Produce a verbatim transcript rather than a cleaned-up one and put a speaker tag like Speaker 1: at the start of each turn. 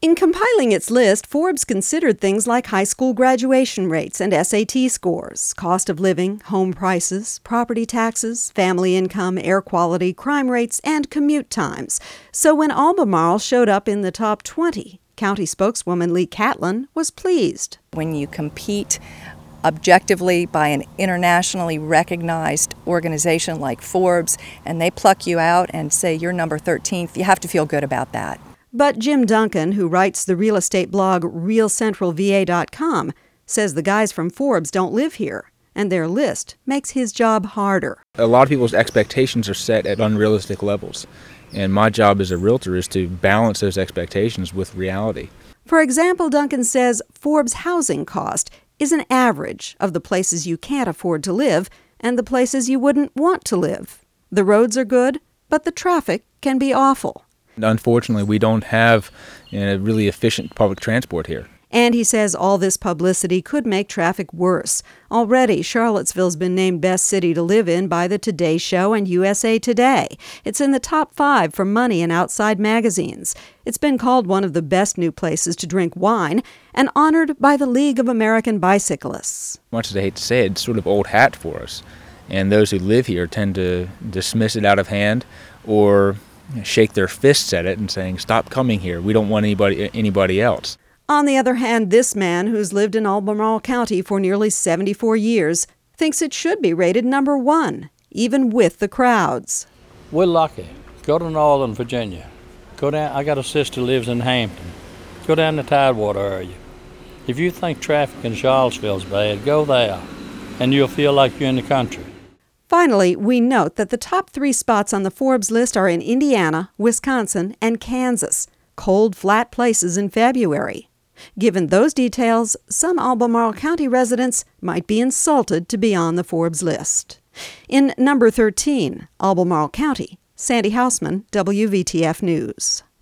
Speaker 1: In compiling its list, Forbes considered things like high school graduation rates and S A T scores, cost of living, home prices, property taxes, family income, air quality, crime rates, and commute times. So when Albemarle showed up in the top twenty, county spokeswoman Lee Catlin was pleased.
Speaker 2: When you compete objectively by an internationally recognized organization like Forbes, and they pluck you out and say you're number thirteenth, you have to feel good about that.
Speaker 1: But Jim Duncan, who writes the real estate blog real central v a dot com, says the guys from Forbes don't live here, and their list makes his job harder.
Speaker 3: A lot of people's expectations are set at unrealistic levels, and my job as a realtor is to balance those expectations with reality.
Speaker 1: For example, Duncan says Forbes' housing cost is an average of the places you can't afford to live and the places you wouldn't want to live. The roads are good, but the traffic can be awful.
Speaker 3: Unfortunately, we don't have you know, really efficient public transport here.
Speaker 1: And he says all this publicity could make traffic worse. Already, Charlottesville's been named best city to live in by the Today Show and U S A Today. It's in the top five for Money and Outside magazines. It's been called one of the best new places to drink wine and honored by the League of American Bicyclists.
Speaker 3: Much as I hate to say it, it's sort of old hat for us. And those who live here tend to dismiss it out of hand or shake their fists at it and saying, stop coming here. We don't want anybody anybody else.
Speaker 1: On the other hand, this man, who's lived in Albemarle County for nearly seventy-four years, thinks it should be rated number one, even with the crowds.
Speaker 4: We're lucky. Go to Northern Virginia. Go down. I got a sister who lives in Hampton. Go down the Tidewater area. If you think traffic in Charlottesville's bad, go there, and you'll feel like you're in the country.
Speaker 1: Finally, we note that the top three spots on the Forbes list are in Indiana, Wisconsin, and Kansas, cold, flat places in February. Given those details, some Albemarle County residents might be insulted to be on the Forbes list. In number thirteen, Albemarle County, Sandy Hausman, W V T F News.